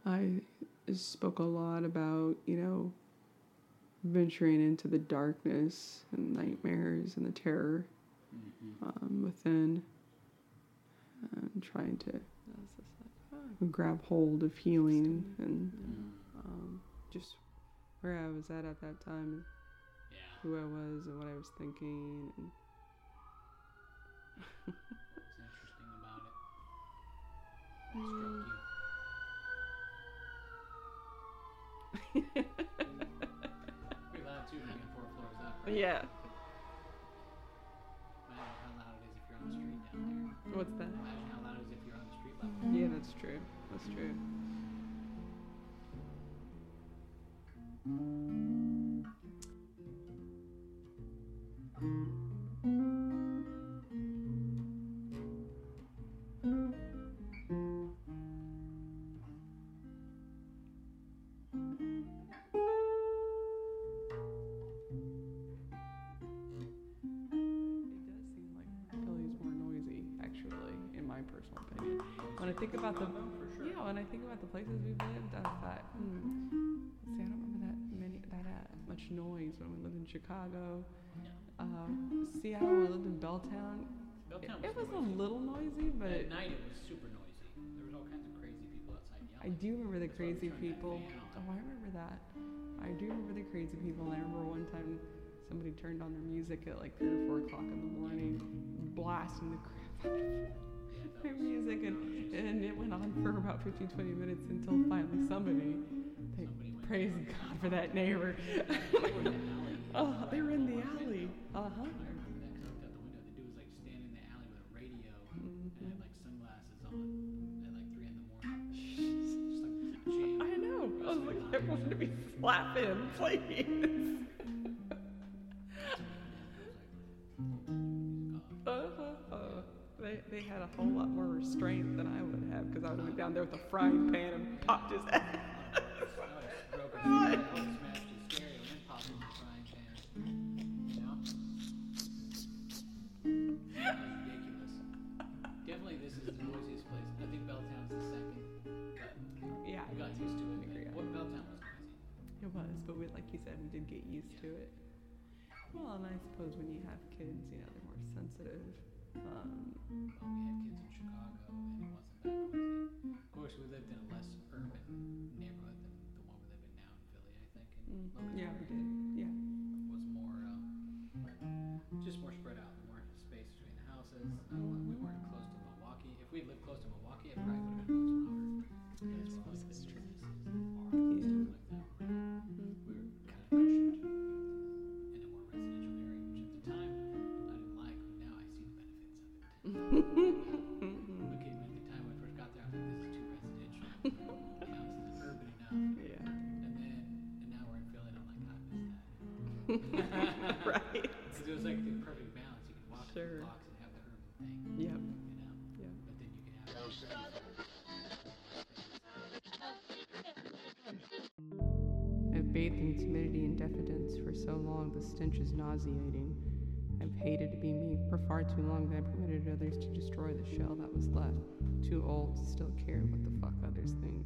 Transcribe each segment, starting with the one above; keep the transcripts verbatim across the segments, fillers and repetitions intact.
I spoke a lot about, you know, venturing into the darkness and nightmares and the terror mm-hmm. um, within, and trying to grab hold of healing and um, just where I was at at that time, yeah. who I was and what I was thinking. And what's interesting about it? What struck you? Pretty loud too, being four floors up, right? Yeah. Imagine how loud it is if you're on the street down there. What's that? Imagine how loud it is if you're on the street level. Yeah, that's true. That's true. When I think about the sure. yeah, when I think about the places we've lived, I thought, hmm, see, I don't remember that many that uh, much noise when we lived in Chicago. No. Uh, Seattle, when we lived in Belltown. Belltown it, was, it was a little noisy, but at night it was super noisy. There was all kinds of crazy people outside yelling. I do remember the That's crazy people. Oh, I remember that. I do remember the crazy people, and I remember one time somebody turned on their music at like three or four o'clock in the morning, blasting the crap out of their music, and, and it went on for about fifteen, twenty minutes until finally somebody, they somebody praise God for that neighbor. Oh, they were in the alley. Uh huh. I remember that because I looked out the window. The dude was like standing in the alley with a radio mm-hmm. and had like sunglasses on at like three in the morning. Just like jam. I know. I was like, everyone to be slapping, please. They, they had a whole lot more restraint than I would have because I would have went down there with a frying pan and popped his ass. I would have broken his head, I would have smashed his stereo and then popped him in the frying pan. You know? That was ridiculous. Definitely this is the noisiest place. I think Belltown's the second. But yeah, we got used to it. Agree. What Belltown was noisy. It was, but we, like you said, we did get used yeah. to it. Well, and I suppose when you have kids, you know, they're more sensitive. Um, well, we had kids in Chicago, and it wasn't that noisy. Of course, we lived in a less urban neighborhood than the one we live in now in Philly, I think. And mm, yeah, we did. Yeah. It was more, um, just more spread out, more space between the houses. Mm-hmm. We weren't close to Milwaukee. If we had lived close to Milwaukee, it probably would have been much louder. Yeah, as well as the businesses, bars, and stuff like that. Mm-hmm. We were kind of cushioned in a more residential area, which at the time I didn't like. Now I see the benefits of it. Okay, at the time when I first got there, I was like, this is too residential. You know, this isn't urban enough. Yeah. And then, and now we're in Philly, and I'm like, I miss that. Right. Because it was like the perfect balance. You could walk sure. the blocks and have the urban thing. Yep. You know? Yep. But then you can have I've bathed in timidity and diffidence for so long the stench is nauseating. I've hated to be me for far too long that I permitted others to destroy the shell that was left. Too old to still care what the fuck others think.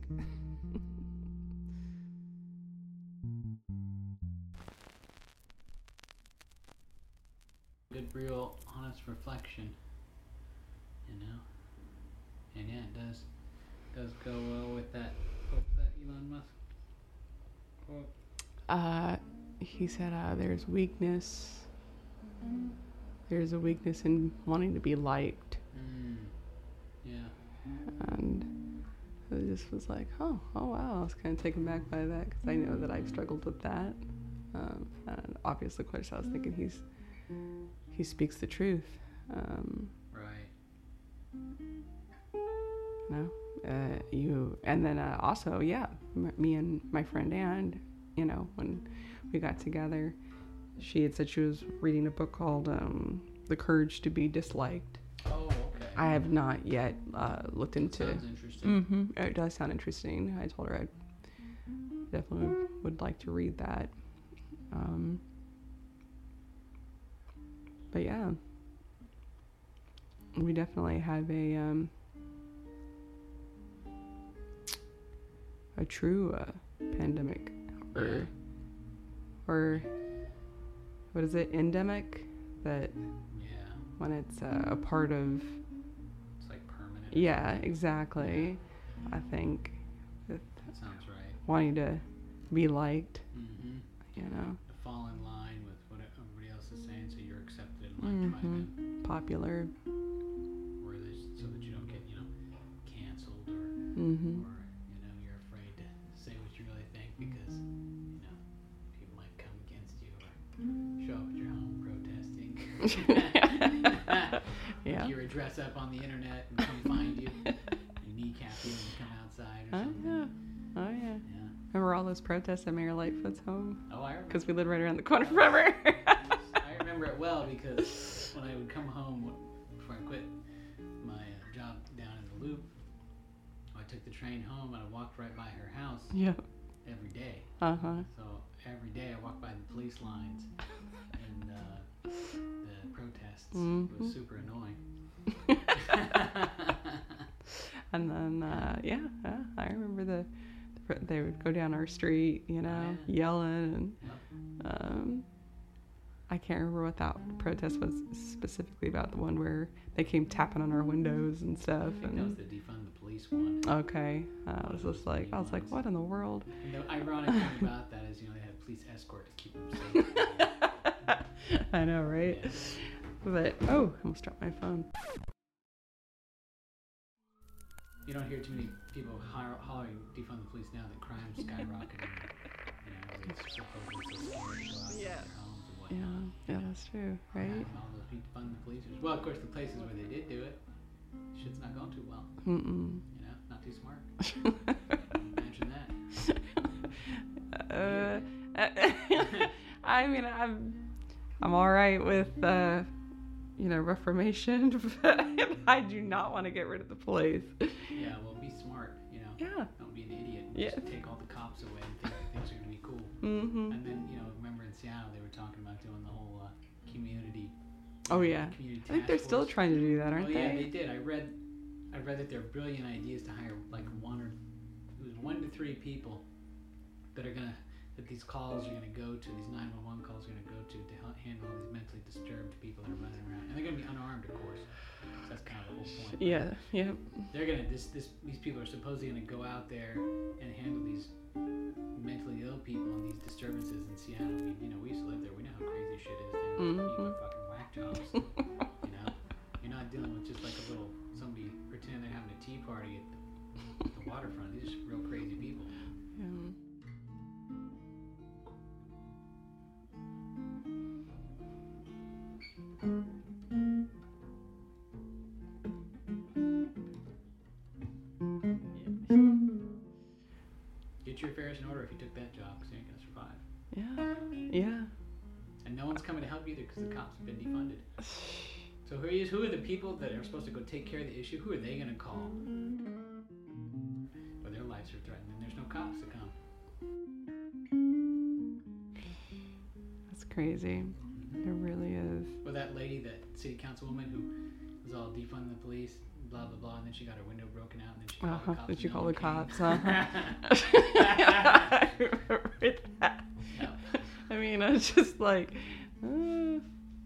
Good, real, honest reflection, you know? And yeah, it does does go well with that quote, that Elon Musk quote. Uh, he said, uh, there's weakness. There's a weakness in wanting to be liked. Mm. Yeah. And I just was like, oh, oh wow. I was kind of taken back by that because I know that I've struggled with that. Um, and obviously, of course, I was thinking he's he speaks the truth. Um, right. No, uh, you, and then uh, also, yeah, m- me and my friend Ann, you know, when we got together, she had said she was reading a book called um, The Courage to Be Disliked. Oh, okay. I have not yet uh, looked into it. Sounds interesting. Mm-hmm. It does sound interesting. I told her I definitely would like to read that. Um, but yeah, we definitely have a um, a true uh, pandemic, or Yeah. or what is it, endemic? That Yeah. when it's uh, a part of, It's like permanent. or yeah, something. exactly. I think that That sounds right. wanting to be liked, Mm-hmm. you know, To fall in line with what everybody else is saying, so you're accepted and liked by them, hmm popular. or they, so that you don't get, you know, canceled, or hmm or you know, you're afraid to say what you really think because you know people might come against you or show up at your home protesting. Yeah. Like you would dress up on the internet and come find you, and kneecap you and come outside or Oh something. yeah. Oh yeah. Yeah. Remember all those protests at Mayor Lightfoot's home? Oh, I remember. Because we lived right around the corner from her. I remember it well because when I would come home before I quit my uh, job down in the Loop, I took the train home and I walked right by her house Yeah. every day. Uh huh. So every day I walked by the police lines and uh, the protests. It Mhm. was super annoying. And then uh, yeah, yeah, I remember the, the pro- they would go down our street, you know, Yeah. yelling, and Yep. um, I can't remember what that protest was specifically about. The one where they came tapping on our windows and I stuff. think that was And the defund the police one. okay, I was just like, I was like, what in the world? And the ironic thing about that is, you know, they had police escort to keep them safe. I know, right? Yeah. But oh, I almost dropped my phone. You don't hear too many people ho- hollering defund the police now that crime's skyrocketing. You know, it's supposedly so scary to go out Yeah. of their homes and Yeah, whatnot. yeah, that's true, right? And all those defund the police. Well, of course, the places where they did do it, shit's not going too well. Mm-mm. You know, not too smart. Imagine that. uh, I mean, I'm, I'm all right with, uh, you know, reformation, but I do not want to get rid of the police. Yeah, well, be smart. You know, Yeah. don't be an idiot. And Yeah. Just take all the cops away and think that things are gonna be cool. Mm-hmm. And then, you know, remember in Seattle they were talking about doing the whole uh, community. Oh yeah. Community I think they're task still force. trying to do that, aren't Oh yeah, they? they did. I read, I read that they're brilliant ideas to hire like one or it was one to three people that are gonna that these calls are gonna go to, these nine one one calls are gonna go to to help handle all these mentally disturbed people that are running around, and they're gonna be unarmed, of course. So that's kind of the whole point. Yeah. Yeah. They're gonna this this these people are supposedly gonna go out there and handle these mentally ill people and these disturbances in Seattle. We, you know, we used to live there. We know how crazy shit is there. Mhm. People are fucking whack jobs. You know, you're not dealing with just like a little somebody pretending they're having a tea party at the, the waterfront. These are just real crazy people. Yeah. Get your affairs in order if you took that job, because you ain't gonna survive. Yeah. Yeah. And no one's coming to help you either because the cops have been defunded. So who is who are the people that are supposed to go take care of the issue? Who are they gonna call? Or their lives are threatened and there's no cops to come. That's crazy. It really is. Or that lady, that city councilwoman who was all defunding the police, blah blah blah, and then she got her window broken out, and then she called Uh-huh. the cops. Did you and call no the one cops? came. Uh-huh. I remember that. No. I mean, I was just like, uh,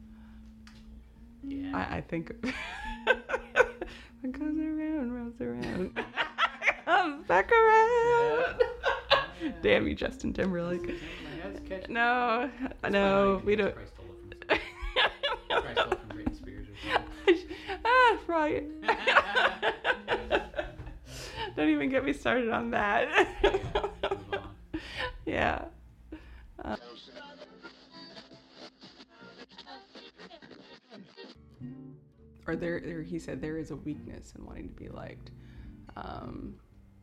Yeah. I, I think what goes around rolls around. Comes back around. Yeah. Damn you, Justin Timberlake. My head's catching. No, That's no, fine, we I don't. Probably stole it from, probably stole it from Britney Spears or something. Ah, Brian. Don't even get me started on that. Yeah, move on. Yeah. Uh, or there, there, he said there is a weakness in wanting to be liked. Um,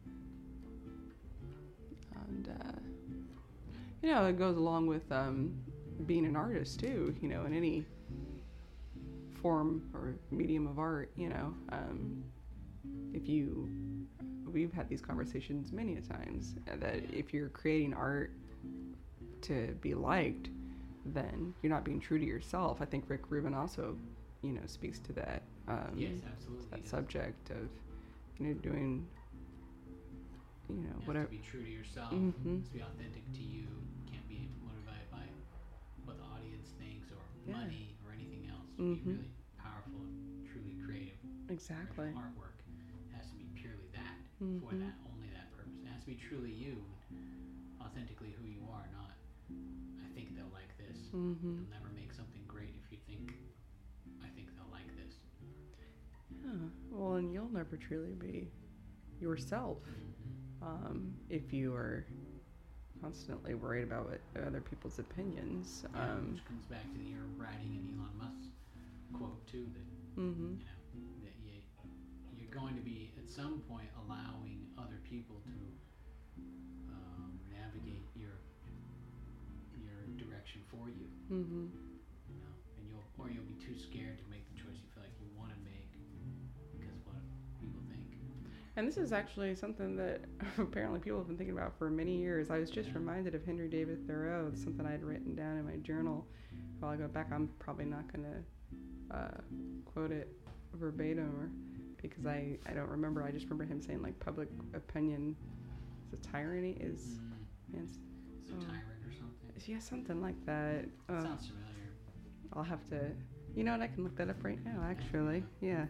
and, uh, you know, it goes along with um, being an artist, too, you know, in any form or medium of art, you know. Um, if you, we've had these conversations many a times, uh, that if you're creating art to be liked, then you're not being true to yourself. I think Rick Rubin also, you know, speaks to that. Um, Yes, absolutely. that yes. subject of, you know, doing, you know, Yeah, whatever. To be true to yourself. Mm-hmm. To be authentic to you. Can't be motivated by what the audience thinks or Yeah. money or anything else. To Mm-hmm. be really powerful and truly creative. Exactly. Original artwork has to be purely that, mm-hmm. for that, only that purpose. It has to be truly you, authentically who you are, not I think they'll like this. Mm-hmm. You'll never make something great if you think I think they'll like this. Yeah. Well, and you'll never truly be yourself um, if you are constantly worried about what other people's opinions. Yeah, Um, which comes back to the you're writing an Elon Musk quote too, that mm-hmm. you know that you, you're going to be at some point allowing other people to um, navigate your your direction for you. Mm-hmm. You know, and you'll or you'll be too scared to make the choice you feel like you want to make because of what people think. And this is actually something that apparently people have been thinking about for many years. I was just Yeah. reminded of Henry David Thoreau, something I had written down in my journal a while ago back. I'm probably not going to uh, quote it verbatim or, because I, I don't remember. I just remember him saying, like, public opinion is a tyranny. Is, Mm. man, Is it oh. tyrant or something? Yeah, something like that. Uh, Sounds familiar. I'll have to, you know what, I can look that up right now, actually. Yeah.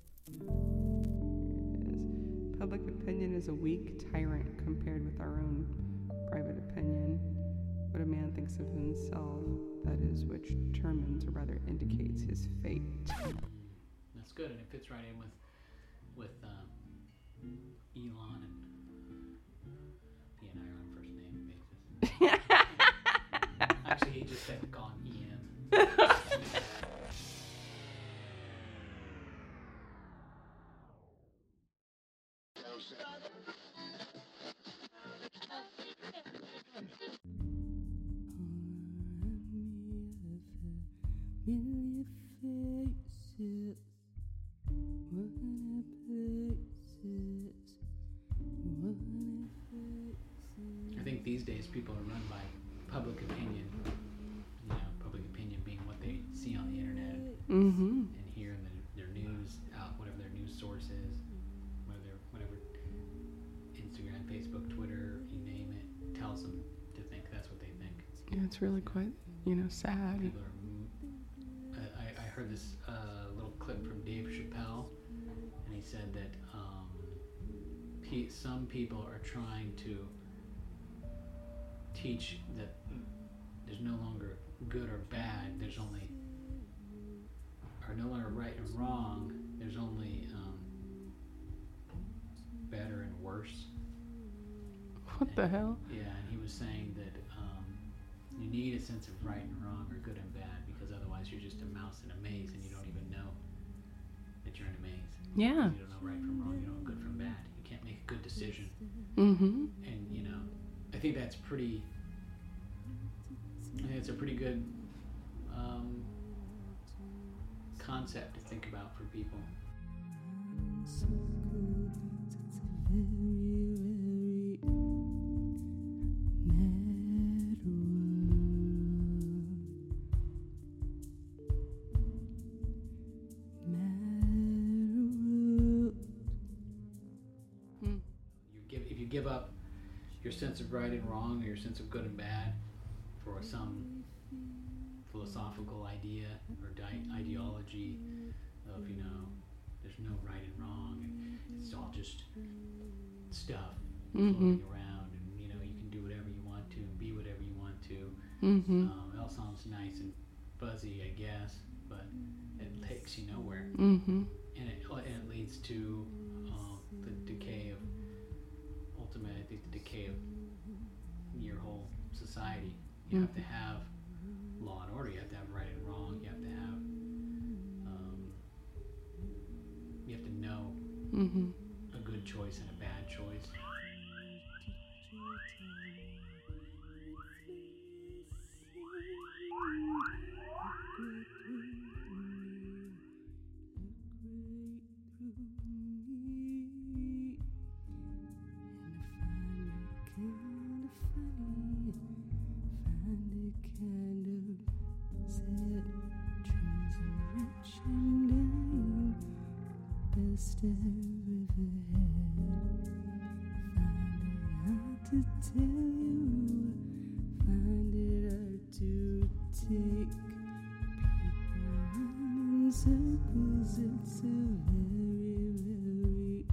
Public opinion is a weak tyrant compared with our own private opinion. What a man thinks of himself, that is which determines or rather indicates his fate. Mm. That's good, and it fits right in with with um, Elon, and he and I are on first name basis. Actually, he just said to call him E M. I think these days people are run by public opinion. You know, public opinion being what they see on the internet Mm-hmm. and hear in the, their news out, whatever their news source is, whatever, whatever Instagram, Facebook, Twitter, you name it, tells them to think that's what they think. Yeah, it's really quite, you know, sad. People are. I, I heard this uh, little clip from Dave Chappelle, and he said that um, pe- some people are trying to teach that there's no longer good or bad. There's only, or no longer right and wrong. There's only um, better and worse. What and, the hell? Yeah, and he was saying that um, you need a sense of right and wrong or good and bad, because otherwise you're just a mouse in a maze and you don't even know that you're in a maze. Yeah. You don't know right from wrong. You don't know good from bad. You can't make a good decision. Mm-hmm. And you know, I think that's pretty. I think it's a pretty good um, concept to think about for people. Give up your sense of right and wrong, or your sense of good and bad, for some philosophical idea or di- ideology of, you know, there's no right and wrong, and it's all just stuff Mm-hmm. floating around, and you know, you can do whatever you want to and be whatever you want to. Mm-hmm. Um, it all sounds nice and fuzzy, I guess, but it takes you nowhere, Mm-hmm. and it and it leads to uh, the decay of. Ultimately, I think the decay of your whole society. You Mm. have to have law and order. You have to have right and wrong. You have to have. Um, you have to know Mm-hmm. a good choice and a bad choice. Best ever had. Find to tell you, find it hard to take people in circles. It's a very, very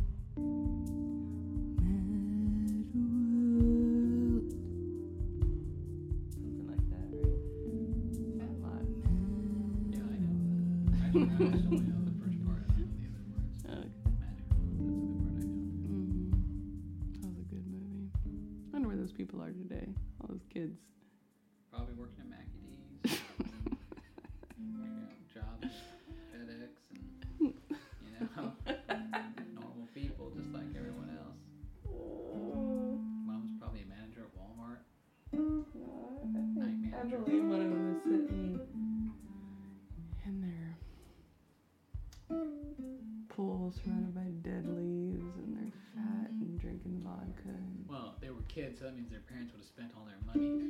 mad world. Something like that, right? Fat lot. Yeah, I know. I don't know. I just only know the first part. I don't know the other words. Okay. Magic. That's the other part I know. Mm-hmm. That was a good movie. I wonder where those people are today. All those kids. Probably working at Mackie D's. Yeah, jobs, FedEx, and you know, normal people just like everyone else. Mom's probably a manager at Walmart. Night I manager. believe one of them is sitting in their pool surrounded by dead leaves, and they're fat and drinking vodka. And Well, they were kids, so that means their parents would have spent all their money.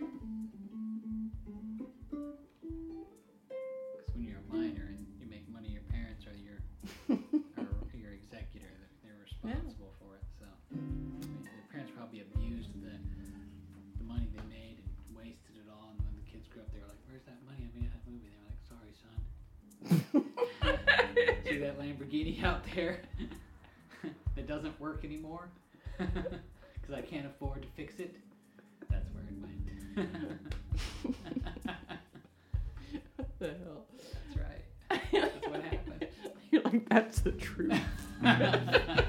Because when you're a minor and you make money, your parents are your are your executor. They're, they're responsible for it. So I mean, their parents probably abused the the money they made and wasted it all. And when the kids grew up, they were like, "Where's that money I made that movie?" They were like, "Sorry, son." See that Lamborghini out there that doesn't work anymore because I can't afford to fix it? That's where it went. what the hell? That's right. That's what happened. You're like, that's the truth.